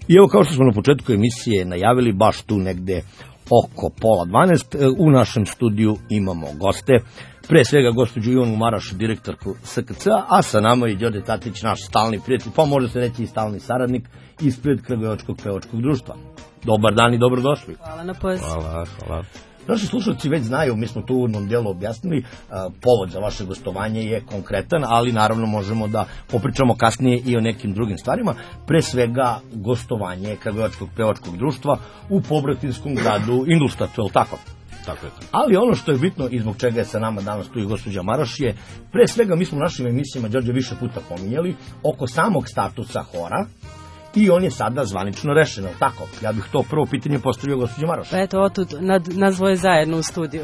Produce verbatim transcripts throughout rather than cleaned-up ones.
I evo, kao što smo na početku emisije najavili, baš tu negde oko pola dvanaest, u našem studiju imamo goste. Pre svega gospođu Ivanu Maraš, direktorku S K C-a, a sa nama je Đorđe Tatić, naš stalni prijatelj, pa može se reći i stalni saradnik ispred Kragujevačkog pevačkog društva. Dobar dan i dobrodošli. Hvala na pozivu. Hvala, hvala. Naši slušalci već znaju, mi smo tu u uvodnom dijelu objasnili, povod za vaše gostovanje je konkretan, ali naravno možemo da popričamo kasnije i o nekim drugim stvarima. Pre svega gostovanje Kragujevačkog pevačkog društva u pobratinskom gradu Ingolstadtu, je li tako? Tako je. Ali ono što je bitno i zbog čega je sa nama danas tu i gospođa Maraš je, pre svega mi smo u našim emisijama, Đorđe, više puta pominjali, oko samog statusa hora, i on je sada zvanično rešen, je li tako? Ja bih to prvo pitanje postavio gospođe Maraš. Pa eto, otud nazvoje zajedno u studiju.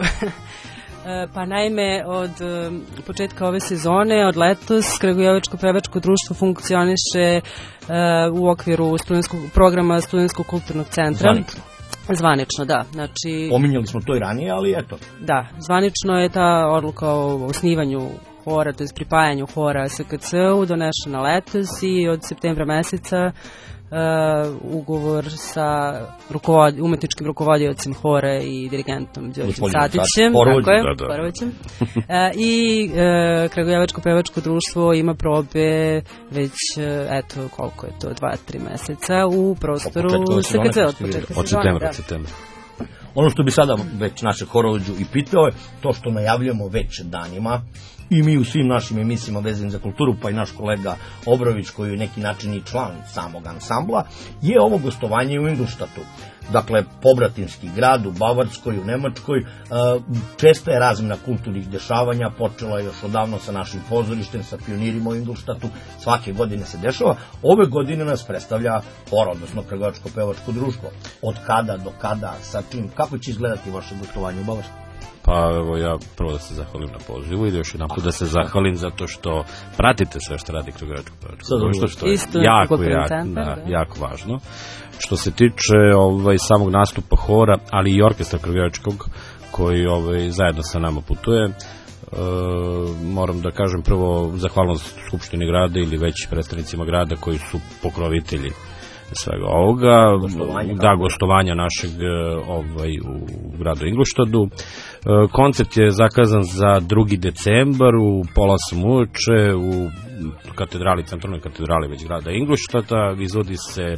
Pa naime, od početka ove sezone, od letos, Kragujevačko pevačko društvo funkcioniše u okviru programa Studentskog kulturnog centra. Zvanično. Zvanično, da. Znači, pominjali smo to i ranije, ali eto. Da, zvanično je ta odluka o osnivanju hora, to je pripajanju hora S K C-u donešena letos i od septembra meseca uh, ugovor sa rukovod, umetničkim rukovodiocem hora i dirigentom Đorđem Tatićem, tako je, da, da. Porovićem. uh, i uh, Kragujevačko pevačko društvo ima probe već, uh, eto, koliko je to, dva, tri meseca u prostoru S K C-a od početka od septembra, od septembra. Ono što bi sada već naše horovođu i pitao je to što najavljamo već danima i mi u svim našim emisijama vezanim za kulturu, pa i naš kolega Obrović, koji je neki način i član samog ansambla, je ovo gostovanje u Ingolstadtu. Dakle, pobratinski grad u Bavarskoj, u Nemačkoj, česta je razmena kulturnih dešavanja, počela je još odavno sa našim pozorištem, sa pionirima u Ingolstadtu, svake godine se dešava. Ove godine nas predstavlja hor, odnosno Kragujevačko pevačko društvo. Od kada do kada, sa čim, kako će izgledati vaše gostovanje u Bavarskoj? Pa evo, ja prvo da se zahvalim na pozivu i još jedan put da se zahvalim zato što pratite sve što radi Kragujevačko pevačko društvo, što je jako, jako, da, jako važno. Što se tiče ovaj, samog nastupa hora, ali i orkestra Kragujevačkog koji ovaj, zajedno sa nama putuje, e, moram da kažem prvo zahvalnost Skupštini grada ili već predstavnicima grada koji su pokrovitelji svega ovoga, gostovanja, da, gostovanja našeg ovaj, u gradu Ingolstadtu. Koncert je zakazan za drugi decembar u pola osam uveče u katedrali, centralnoj katedrali već grada Ingolstadta. Izvodi se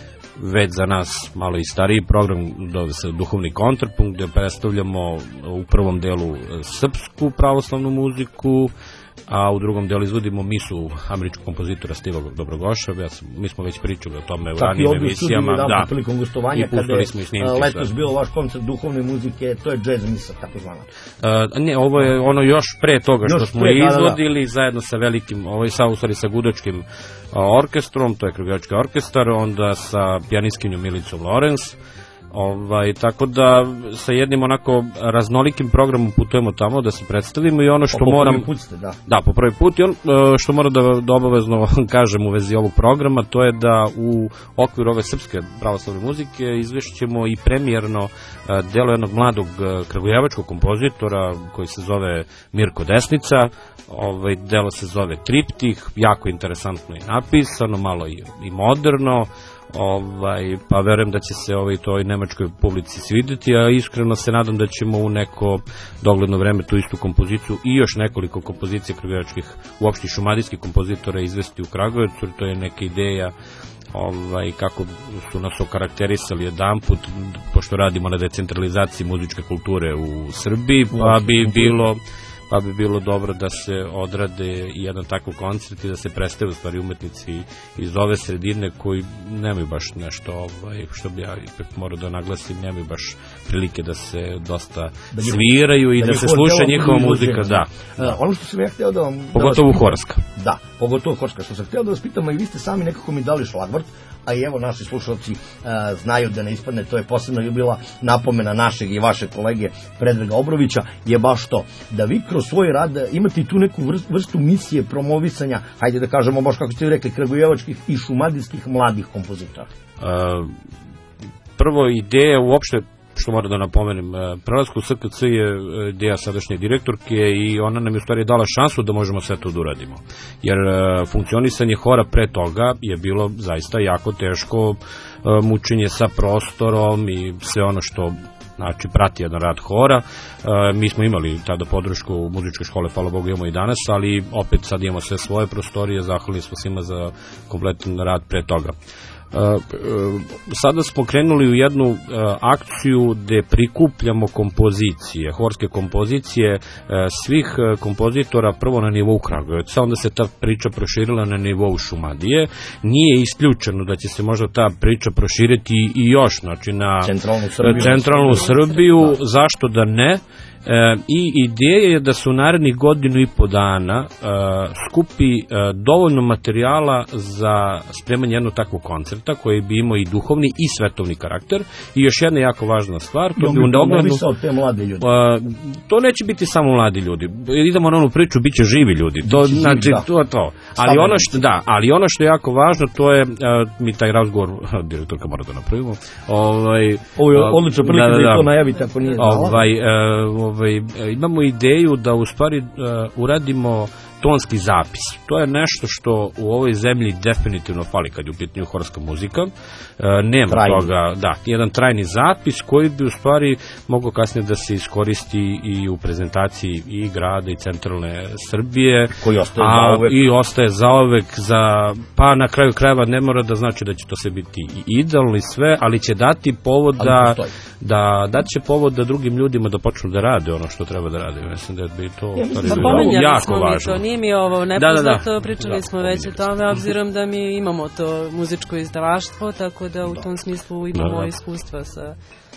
već za nas malo i stariji program, zove se Duhovni kontrapunkt, gde predstavljamo u prvom delu srpsku pravoslavnu muziku, a u drugom delu izvodimo misu američkog kompozitora Steva Dobrogoša. Ja sam, mi smo već pričali o tome u ranijim emisijama. Da, prilikom gostovanja, kada je letos bilo vaš koncert duhovne muzike, to je jazz misa, tako zvana. Uh, ne, ovo je ono još pre toga što još smo pre, izvodili, da, da. Zajedno sa velikim, ovo je sa, u stvari sa Gudočkim uh, orkestrom, to je Kragujevački orkestar, onda sa pijanistkinjom Milicom Lorenz. Ovaj, tako da sa jednim onako raznolikim programom putujemo tamo da se predstavimo i ono što po moram put ste, da. da, po prvi put i on, što moram da, da obavezno kažem u vezi ovog programa, to je da u okviru ove srpske pravoslavne muzike izvešćemo i premijerno delo jednog mladog kragujevačkog kompozitora koji se zove Mirko Desnica. Ovaj, delo se zove Triptih, jako interesantno i napisano, malo i, i moderno. Ovaj, pa verujem da će se ovaj, toj nemačkoj publici svidjeti, a iskreno se nadam da ćemo u neko dogledno vreme tu istu kompoziciju i još nekoliko kompozicija kragujevačkih, uopšte šumadijskih kompozitora izvesti u Kragujevcu, to je neka ideja ovaj, kako su nas okarakterisali jedan put, pošto radimo na decentralizaciji muzičke kulture u Srbiji, pa bi bilo pa bi bilo dobro da se odrade jedan takav koncert i da se predstave u stvari umetnici iz ove sredine koji nemaju baš nešto, ovaj, što bi ja ipak morao da naglasim, nemaju baš prilike da se dosta da sviraju i da, da se sluša njihova muzika, da. da. Ono što sam ja htio da vam... Pogotovo horska. Da, pogotovo horska. Što sam htio da vas pitam, a i vi ste sami nekako mi dali šlagvort, a i evo naši slušalci a, znaju da ne ispadne, to je posebno je bila napomena našeg i vaše kolege Predraga Obrovića, je baš to, da vi kroz svoj rad imate i tu neku vrstu misije promovisanja, hajde da kažemo baš kako ste rekli, kragujevačkih i šumadijskih mladih kompozitora. Uh, prvo ideja uopšte što moram da napomenem, prelasku u S K C je ideja sadašnje direktorke i ona nam je u stvari dala šansu da možemo sve to da uradimo. Jer funkcionisanje hora pre toga je bilo zaista jako teško, mučenje sa prostorom i sve ono što znači prati jedan rad hora. Mi smo imali tada podršku muzičke škole, hvala Bogu imamo i danas, ali opet sad imamo sve svoje prostorije, zahvalni smo svima za kompletan rad pre toga. Sada smo krenuli u jednu akciju gde prikupljamo kompozicije, horske kompozicije svih kompozitora, prvo na nivou Kragujevca, onda se ta priča proširila na nivou Šumadije. Nije isključeno da će se možda ta priča proširiti i još, znači na centralnu Srbiju, centralnu Srbiju, zašto da ne? E, i ideja je da se u narednih godinu i po dana e, skupi e, dovoljno materijala za spremanje jednog takvog koncerta koji bi imao i duhovni i svetovni karakter. I još jedna jako važna stvar, to bi u Beogradu, te mlade ljudi. E, to neće biti samo mladi ljudi, idemo na onu priču, biće živi ljudi, to biće znači živi, da. to, to. Ali ono što da, ali ono što je jako važno, to je e, mi taj razgovor direktorka mora da napravimo. Ovaj Ovo je odlična prilika da, da, da, da to najavite ako nije znala. Ovaj e, Ovaj, imamo ideju da u stvari uh, uradimo tonski zapis. To je nešto što u ovoj zemlji definitivno fali kad je u pitanju horska muzika. Uh, nema trajni. toga, da, jedan trajni zapis koji bi u stvari mogao kasnije da se iskoristi i u prezentaciji i grada i centralne Srbije. Koji ostaje a, zaovek. I ostaje zaovek za, pa na kraju krajeva ne mora da znači da će to sve biti i idealno i sve, ali će dati povod da, da, da će povod da drugim ljudima da počnu da rade ono što treba da rade. Mislim da bi to ja, bilo jako važno. To, nije mi ovo nepoznato, da, da, da. pričali da, smo već o tome, obzirom da mi imamo to muzičko izdavaštvo, tako da u tom smislu imamo da, da. iskustva sa...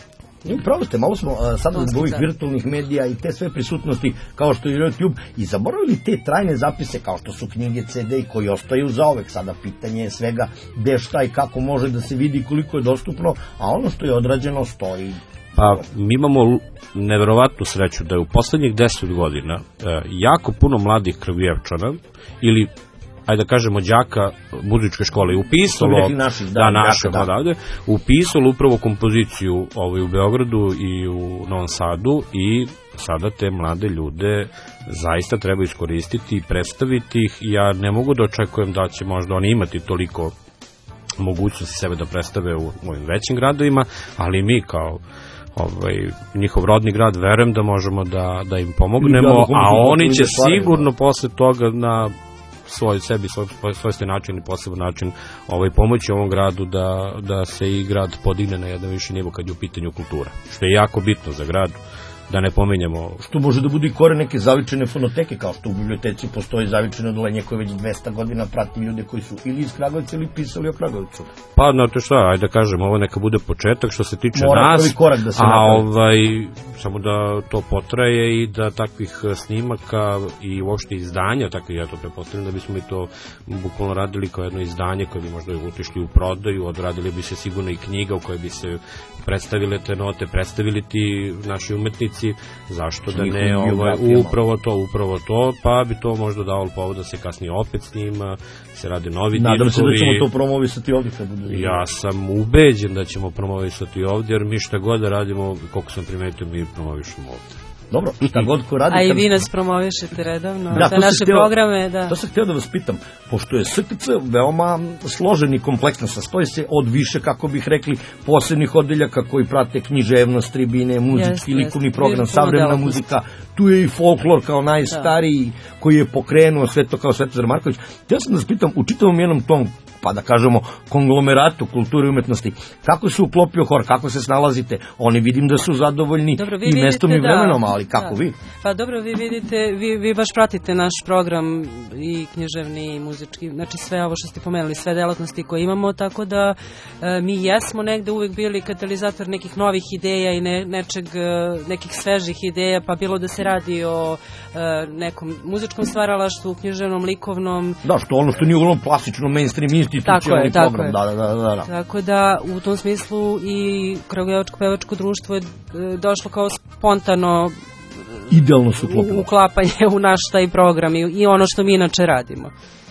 Pravo ste, malo smo uh, sad od ovih virtualnih medija i te sve prisutnosti kao što je YouTube i zaboravili te trajne zapise kao što su knjige, C D koji ostaju zaovek. Sada pitanje je svega gde šta i kako može da se vidi koliko je dostupno, a ono što je odrađeno stoji. Pa mi imamo neverovatnu sreću da je u poslednjih deset godina e, jako puno mladih Kragujevčana ili ajde da kažemo đaka muzičke škole upisalo naših, da, da, naše da. Odavde, upisalo upravo kompoziciju ovaj, u Beogradu i u Novom Sadu i sada te mlade ljude zaista treba iskoristiti i predstaviti ih. Ja ne mogu da očekujem da će možda oni imati toliko mogućnosti sebe da predstave u mojim većim gradovima, ali mi kao ovaj, njihov rodni grad verujem da možemo da, da im pomognemo, a oni će sigurno posle toga na svoj sebi, svoj svojstven način i poseban način ovaj, pomoći ovom gradu da, da se i grad podigne na jedan viši nivo kad je u pitanju kultura, što je jako bitno za grad. Da ne pominjemo... Što može da bude i kore neke zavičene fonoteke, kao što u biblioteci postoji zavičeno odelenje koje već dvesta godina prati ljude koji su ili iz Kragujevca ili pisali o Kragujevcu. Pa, znate šta, ajde da kažem, ovo neka bude početak što se tiče Mora nas, korak da se a ovaj, samo da to potraje i da takvih snimaka i uopšte izdanja, takvih, ja to prepostavljam da bismo mi to bukvalno radili kao jedno izdanje koje bi možda utišli u prodaju, odradili bi se sigurno i knjiga u kojoj bi se predstavile te note, predstavili ti naši umetnici, zašto da ne, ovaj, upravo to, upravo to, pa bi to možda davalo povod da se kasnije opet snima, se rade novi diskovi. Nadam se da ćemo to promovisati ovdje. Kad bude... Ja sam ubeđen da ćemo promovisati ovdje, jer mi šta god da radimo, koliko sam primetio, mi promovišemo ovdje. Dobro, šta god ko radi... A i kad... vi nas promovišete redavno, da, za naše htio, programe, da. To sam htio da vas pitam, pošto je S K C veoma složen i kompleksno, sastoji se od više, kako bih rekli, posebnih odeljaka koji prate književnost, tribine, muzički, yes, likovni yes, program, savremena muzika, tu je i folklor kao najstariji, da. Koji je pokrenuo sve to kao Svetozar Marković. Htio sam da vas pitam, u čitavom jednom tom, pa da kažemo, konglomeratu kulture i umetnosti, kako se uklopio hor, kako se snalazite? Oni vidim da su zadovoljni dobro, i mestom i vremenom, ali kako da. Vi? Pa dobro, vi vidite, vi, vi baš pratite naš program i književni i muzički, znači sve ovo što ste pomenuli, sve delatnosti koje imamo, tako da e, mi jesmo negde uvek bili katalizator nekih novih ideja i ne, nečeg, nekih svežih ideja, pa bilo da se radi o e, nekom muzičkom stvaralaštvu, književnom, likovnom. Da, što ono što nije uglavnom klasično mainstream institucionalni program. Da, da, da, da, da. Tako da u tom smislu i Kragujevačko pevačko društvo je došlo kao spontano idealno su uklopilo uklapanje u naš taj program i, i ono što mi inače radimo.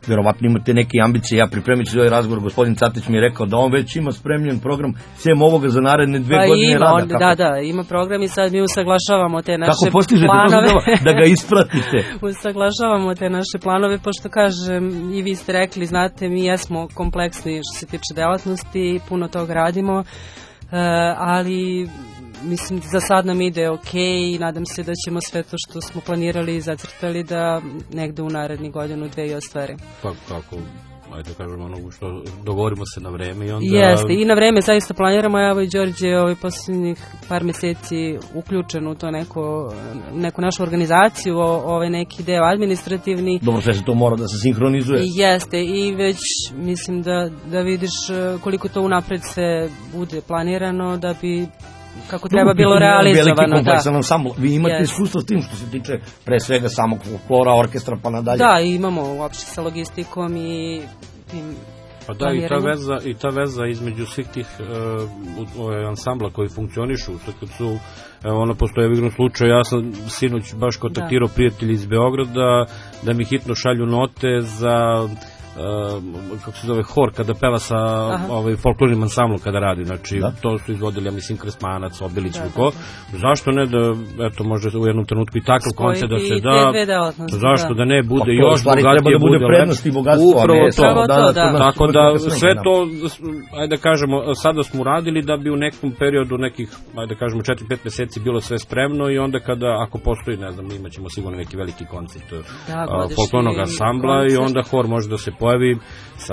verovatno imate neke ambicije. Ja pripremit ću ovaj razgovor, gospodin Catić mi je rekao da on već ima spremljen program sem ovoga za naredne dve pa godine ima, rada. On, da, da, ima program i sad mi usaglašavamo te naše kako postižete planove. To da ga ispratite? Usaglašavamo te naše planove, pošto kažem, i vi ste rekli, znate, mi jesmo kompleksni što se tiče delatnosti, puno toga radimo, Uh, ali mislim za sad nam ide ok i nadam se da ćemo sve to što smo planirali i zacrtali da negde u naredni godinu dve i ostvarimo. Pa kako, ajde kažemo ono što dogovorimo se na vreme i onda... Jeste, i na vreme zaista planiramo, evo i Đorđe je ovaj posljednjih par meseci uključen u to neko, neku našu organizaciju, ovaj neki deo administrativni. Dobro, sve se to mora da se sinhronizuje. Jeste, i već mislim da, da vidiš koliko to unapred se bude planirano da bi kako treba bilo realizovano. Veliki kompleksan da. ansambl. Vi imate yes. iskustvo s tim što se tiče pre svega samog folklora, orkestra pa nadalje. Da, imamo uopšte sa logistikom i tim. Pa da, i ta veza, i ta veza između svih tih uh, ansambla koji funkcionišu, kad su, evo, ono, postoje u igrom slučaju, ja sam sinoć baš kontaktirao da. prijatelji iz Beograda da mi hitno šalju note za Uh, kako se zove, hor kada peva sa ovaj, folklornim ansamblom kada radi, znači da. To su izvodili, ja mislim, Kresmanac, Obilić, da, ko. Da. Zašto ne da, eto, možda u jednom trenutku i takav koncert da se da, zašto da, da ne bude pa još bogatije, da bude prednost i bogatstvo, upravo ne, to, da, da, da, tako da sve to, ajde da kažemo, sada smo uradili da bi u nekom periodu nekih, ajde da kažemo, četiri pet meseci bilo sve spremno i onda kada, ako postoji, ne znam, imat ćemo sigurno neki veliki koncert da, folklornog ansambla i onda hor može da se pojavi sa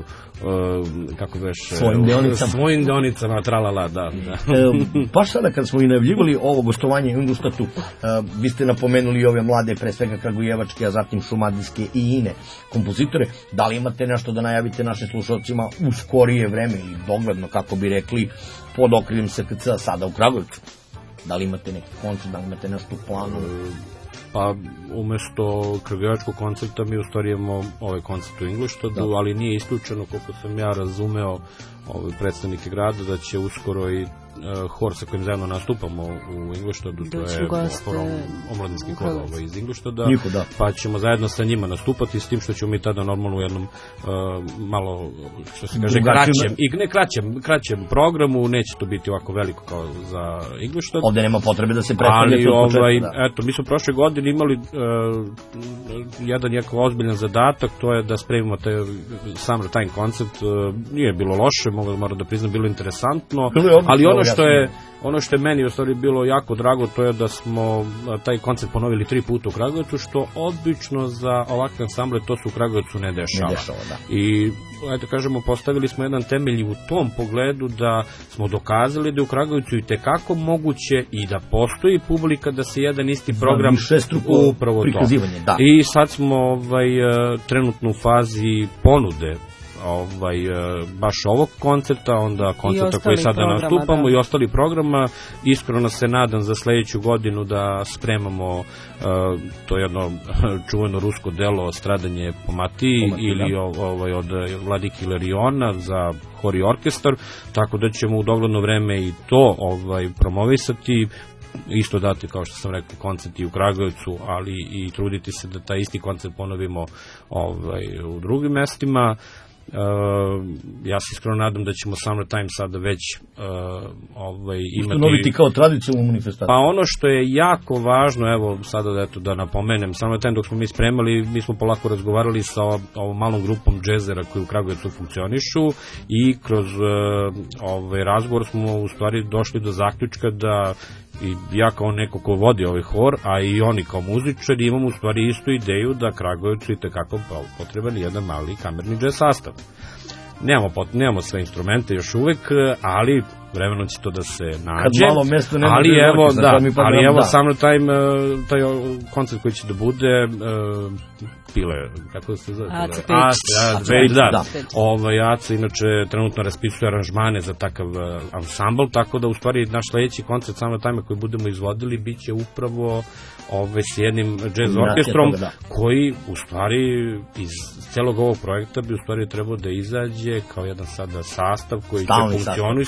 uh, kako veš svojim deonicama, svojim deonicama tralala, da, da. E, baš sada kad smo i najavljivali ovo gostovanje u Ingolstadtu, uh, vi ste napomenuli ove mlade, pre svega kragujevačke, a zatim šumadijske i ine kompozitore. Da li imate nešto da najavite našim slušalcima u skorije vreme ili dogledno, kako bi rekli, pod okriljem S K C-a sada u Kragujevcu? Da li imate neki koncert, da li imate nešto u planu? Pa umesto kragujevačkog koncerta mi u stvari imamo ovaj koncert u Ingolstadtu, ali nije isključeno, koliko sam ja razumeo ove predstavnike grada, da će uskoro i uh, hor sa kojim zajedno nastupamo u Ingolstadtu, to je horom omladinski hor ovaj, iz Ingolstadta, da. Pa ćemo zajedno sa njima nastupati, s tim što ćemo mi tada normalno u jednom uh, malo, što se kaže, kraćem, i ne kraćem, kraćem programu, neće to biti ovako veliko kao za Ingolstadt. Ovde nema potrebe da se predstavljate od početka. Ovaj, da. Eto, mi smo prošle godine imali uh, jedan jako ozbiljan zadatak, to je da spremimo taj Summertime koncert, uh, nije bilo loše, moram da priznam, bilo interesantno, ali ono što je ono što je meni u stvari bilo jako drago, to je da smo taj koncert ponovili tri puta u Kragujevcu, što obično za ovakve ansamble to se u Kragujevcu ne dešava. Ne dešava, da. I, ajde kažemo, postavili smo jedan temelj u tom pogledu da smo dokazali da je u Kragujevcu i tekako moguće i da postoji publika da se jedan isti program upravo to. Da. I sad smo ovaj, trenutno u fazi ponude ovaj, baš ovog koncerta, onda koncerta koji sada nastupamo da. I ostali programa. Iskreno se nadam za sledeću godinu da spremamo uh, to jedno čuveno rusko delo Stradanje po Matiji, Pomati, ili da. ovaj, od Vladike Ilariona za hor i orkestar, tako da ćemo u dogledno vreme i to ovaj, promovisati, isto dati, kao što sam rekao, koncert i u Kragujevcu, ali i truditi se da taj isti koncert ponovimo ovaj, u drugim mestima. Uh, ja se iskreno nadam da ćemo Summertime sada već uh, ovaj, imati... Ustanoviti kao tradicionalnu manifestaciju. Pa ono što je jako važno, evo sada da, eto, da napomenem, Summertime dok smo mi spremali, mi smo polako razgovarali sa ovom malom grupom džezera koji u Kragujevcu funkcionišu i kroz uh, ovaj razgovor smo u stvari došli do zaključka da i ja kao neko ko vodi ovaj hor, a i oni kao muzičari, imamo u stvari istu ideju da Kragujevcu i tekako potreban jedan mali kamerni džez sastav. Nemamo, pot, nemamo sve instrumente još uvek, ali vremenom će to da se nađe. Kad malo mesto nema ali evo, orkestra, da, pa ali evo da. Summertime, taj koncert koji će da bude, uh, Pile, kako se zove? Aca Peć. Da, da. Ovaj, Aca inače trenutno raspisuje aranžmane za takav uh, ansambl, tako da u stvari naš sledeći koncert Summertime koji budemo izvodili bit će upravo ove, s jednim jazz orkestrom da. Koji u stvari iz celog ovog projekta bi u stvari trebao da izađe kao jedan sada sastav koji Stalni će funkcionisati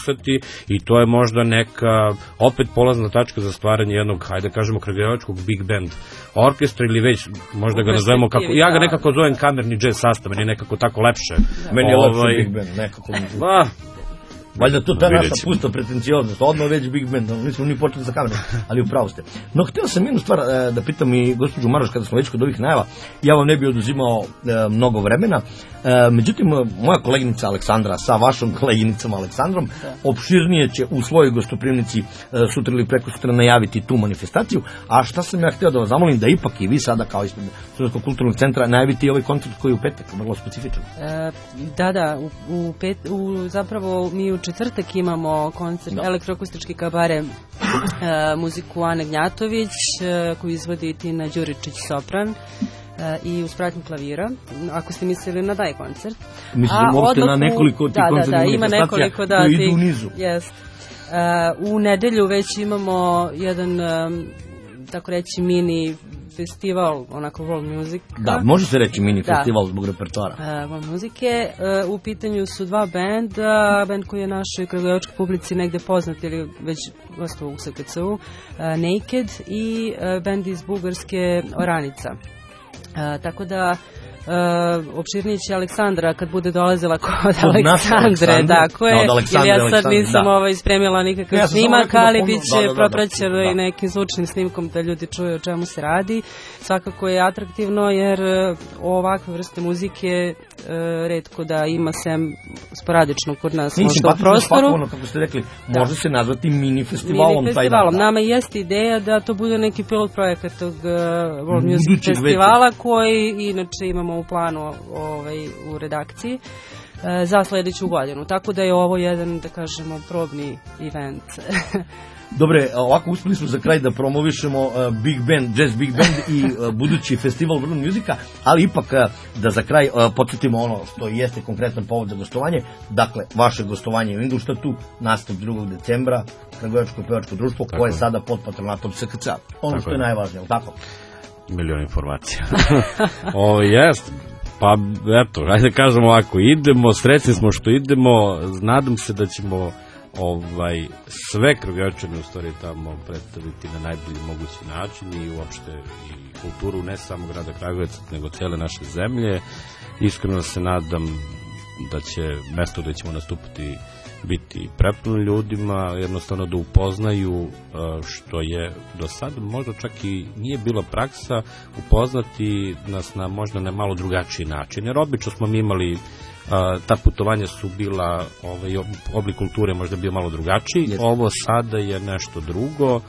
i to je možda neka opet polazna tačka za stvaranje jednog, hajde da kažemo, kragujevačkog big band orkestra ili već možda ga nazovemo kako, ja ga nekako zovem kamerni džez sastav, meni je nekako tako lepše. Meni je lepše big band, nekako. Ba, valjda to ta naša pusta pretencioznost, odmah već big band, nismo ni počeli sa kamerom, ali upravo ste. No, htio sam jednu stvar e, da pitam i gospođu Maroš, kada smo već kod ovih najava, ja vam ne bi oduzimao e, mnogo vremena, e, međutim, moja koleginica Aleksandra sa vašom koleginicom Aleksandrom opširnije će u svojoj gostoprimnici e, sutra ili preko sutra najaviti tu manifestaciju, a šta sam ja htio da vas zamolim, da ipak i vi sada kao ispred Studentskog kulturnog centra najaviti i ovaj koncert koji je u petak, vrlo specifičan. E, da, da, u, u, pet, u zapravo mi u četvrtak imamo koncert no. elektroakustički kabare e, muziku Ane Gnjatović e, koju izvodi Tina Đuričić sopran e, i uz pratnju klavira, ako ste mislili na taj koncert. Mislim, možete na nekoliko tih da, koncertnih da, da, ima nekoliko, da, koji idu u nizu. Jest. E, u nedelju već imamo jedan, e, tako reći, mini festival, onako world music. Da, može se reći mini da. festival zbog repertoara. Uh, world muzike. Uh, u pitanju su dva benda, bend koji je našoj kragujevačkoj publici negde poznat ili već gostovao u S K C U, uh, Naked i uh, bend iz Bugarske Oranica. Uh, tako da Uh, opširnije će Aleksandra kad bude dolazila kod Aleksandre, tako je, no, jer ja sad nisam da. ovaj spremila nikakav ja snimak, ali bit će da, da, propraćeno da, da. i nekim zvučnim snimkom da ljudi čuju o čemu se radi. Svakako je atraktivno jer uh, ovakve vrste muzike uh, retko da ima sem sporadično kod nas možda u prostoru. Ono, kako ste rekli, da. može se nazvati mini festivalom. Mini festivalom. Taj Nama jeste ideja da to bude neki pilot projekat tog uh, World Music Budućeg festivala veti. koji inače imamo u planu ovaj, u redakciji e, za sledeću godinu. Tako da je ovo jedan, da kažemo, probni event. Dobre, ovako uspeli smo za kraj da promovišemo uh, Big Band, Jazz Big Band i uh, budući festival World Musica, ali ipak uh, da za kraj uh, podsjetimo ono što jeste konkretan povod za gostovanje. Dakle, vaše gostovanje u Ingolštatu, nastup drugog decembra, Kragujevačko pevačko društvo, tako koje je sada pod patronatom S K C A. Ono tako što je, je najvažnije, tako? Milion informacija. O, jest. Pa, eto, ajde kažemo ovako, idemo, srećni smo što idemo, nadam se da ćemo ovaj, sve Kragujevačane u stvari tamo predstaviti na najbolji mogući način i uopšte i kulturu ne samo grada Kragujevca, nego cijele naše zemlje. Iskreno se nadam da će mesto gde ćemo nastupiti biti prepuno ljudima, jednostavno da upoznaju što je do sada možda čak i nije bila praksa, upoznati nas na možda na malo drugačiji način, jer obično smo mi imali ta putovanja su bila ovaj, oblik kulture možda bio malo drugačiji, yes. Ovo sada je nešto drugo,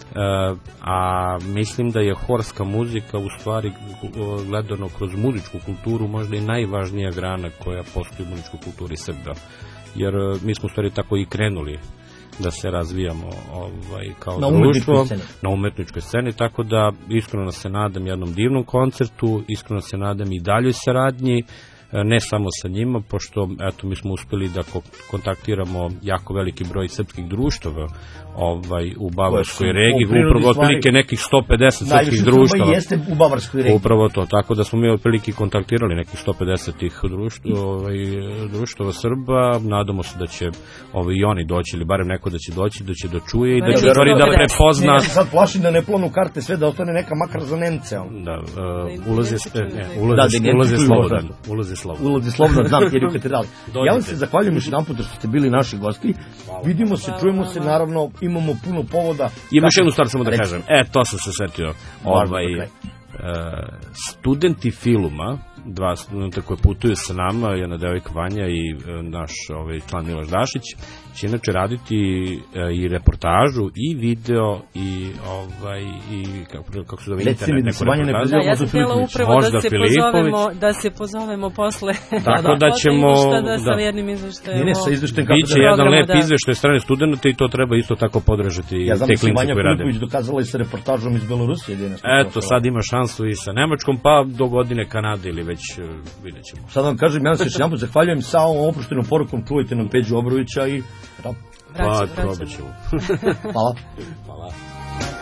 a mislim da je horska muzika u stvari gledano kroz muzičku kulturu možda i najvažnija grana koja postoji u muzičkoj kulturi Srba, jer mi smo u stvari tako i krenuli da se razvijamo ovaj, kao na društvo na umetničkoj sceni, tako da iskreno se nadam jednom divnom koncertu, iskreno se nadam i daljoj saradnji, ne samo sa njima, pošto eto, mi smo uspeli da kontaktiramo jako veliki broj srpskih društava ovaj, u Bavarskoj regiji, upravo otprilike nekih sto pedeset srpskih društava. Jeste u Bavarskoj regiji. Upravo to, tako da smo mi otprilike kontaktirali nekih sto pedeset društva, ovaj, društava Srba, nadamo se da će ovaj, i oni doći, ili barem neko da će doći, da će da čuje i da će stvari da prepozna. Ne, ja se sad plašim da ne planu karte, sve da ostane neka makar za Nemce. Da, uh, ulaze, ne, ulaze, da, ulaze slobodan, ulaze slobodan. Ulazi slobodno, znam, jer je u katedrali. Ja vam se zahvaljujem još jedan put što ste bili naši gosti. Vidimo se, čujemo se, naravno, imamo puno povoda. Ima još jednu stvar samo da kažem. E, to sam se setio. Ovaj, studenti filma, dva studenta koji putuju sa nama, jedna devojka Vanja i naš ovaj, član Miloš Dašić, će inače raditi i reportažu i video i ovaj i kako, kako se zove internet, neku reportažu. Da, ja sam htjela upravo da se, pozovemo, da se pozovemo posle. Tako da ćemo... Da, sa jednim izveštajem. Ne, ne, sa izveštajem kako biće jedan lep izveštaj strane studenta i to treba isto tako podržati i te klince koji rade. Ja znam da se Vanja Filipović dokazala i sa reportažom iz Belorusije. Eto, sad ima šansu i sa Nemačkom, pa do godine Kanade ili već vidjet ćemo. Sad vam kažem, ja se još jedan zahvaljujem sa ovom oproštenom porukom, čujte nam Peđu Obrovića i... Pa, probat ćemo. Hvala. Hvala.